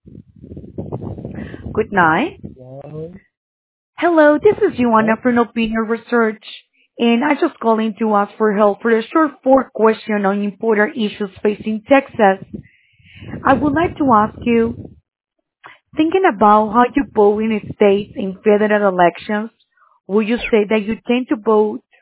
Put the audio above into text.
Good night. Hello, this is Joanna from Opinion Research, and I just calling to ask for help for a short four question on important issues facing Texas. I would like to ask you, thinking about how you vote in states in federal elections, would you say that you tend to vote